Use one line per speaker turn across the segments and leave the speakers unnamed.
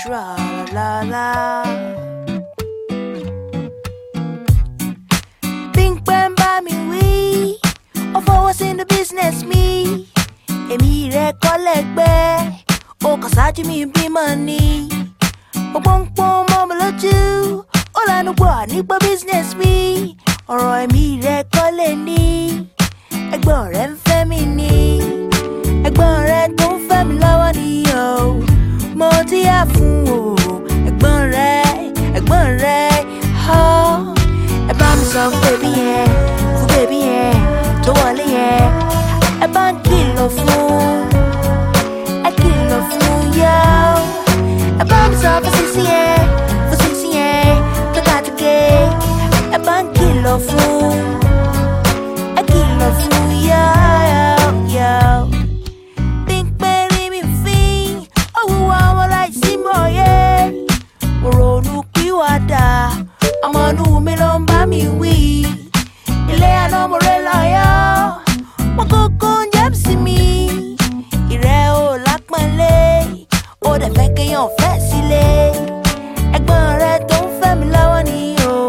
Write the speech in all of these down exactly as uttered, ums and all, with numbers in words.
tra la la. Think bang by me we, of what's in the business me. Emi re collect be, o kasaji mi be money. Pong pong mama loju, all I know what nipa business me. Ọ̀rọ̀ èmi rẹ̀ kọ́lé ní, ẹ̀gbọ́n rẹ̀ ń fẹ́ mi ní, ẹ̀gbọ́n rẹ̀ tó ń fẹ́ mi lọ́wọ́ ni o, mo ti yá fún o, ẹ̀gbọ́n rẹ̀, ẹ̀gbọ́n rẹ̀, ọ́, ẹ bá mi sọ fún bèbí yẹn, fún bèbí yẹn, tó wọlé yẹn, ẹ bá ń kìlọ̀ fún, ẹ kìlọ̀ fún yá, ẹ bá mi sọ fún sísí yẹn, fún sísí yẹn, tó ká tó gé. A banky love fool, a kill love fool, yo, yo. Think baby me fee, oh, I will like see more, yeah. Moronu kiwada, I'm on who me long by me wee. Ilea no morella, yo. Moko con jam see me. Ireo like my leg, or the fake on fancy leg. Egban red don't family lawani.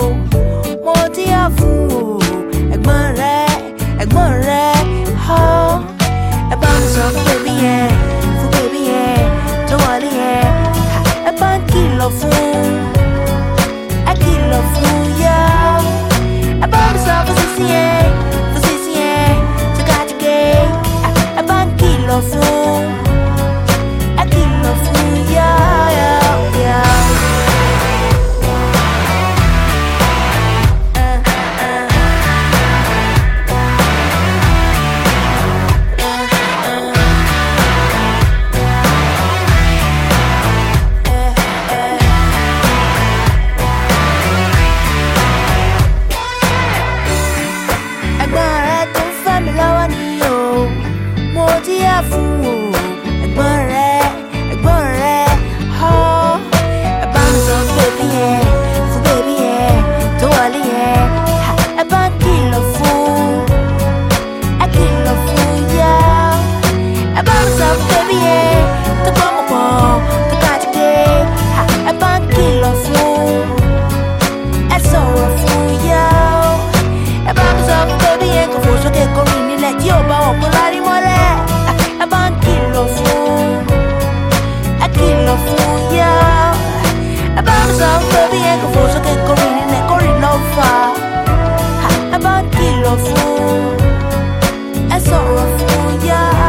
Fún o, ẹ̀gbọ́n rẹ̀, ẹ̀gbọ́n rẹ̀, ọ́, ẹ bá mi sọ fún bèbí yẹn, fún bèbí yẹn, tó wọlé yẹn, ẹ bá ń kìlọ̀ fún, ẹ kìlọ̀ fún yá, ẹ bá mi sọ fún sísí yẹn, fún sísí yẹn, tó ká tó gé, ẹ bá ń kìlọ̀ fún, ẹ kìlọ̀ fún yá, yá, yá. Love fool, I saw a fool, yeah.